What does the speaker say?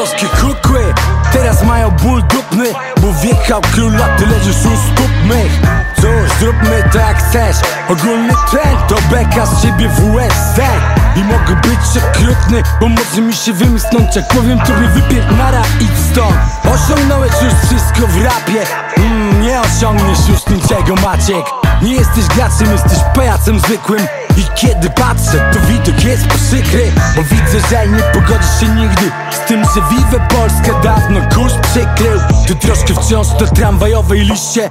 pisowskie kukły teraz mają ból dupny, bo wjechał król, a ty leżysz u stóp mych. Cóż, zróbmy to jak chcesz. Ogólny trend to beka z ciebie WSZ. I mogę być okrutny, bo może mi się wymknąć. Jak powiem tobie wypierdnara, idź stąd. Osiągnąłeś już wszystko w rapie. Nie osiągniesz już niczego, Maciek. Nie jesteś graczem, jesteś pajacem zwykłym. I kiedy patrzę, to widok jest przykry, bo widzę, że nie pogodzisz się nigdy z tym, że Vive Polskę dawno kurz przykrył. Ty troszkę wciąż to tramwajowej liście.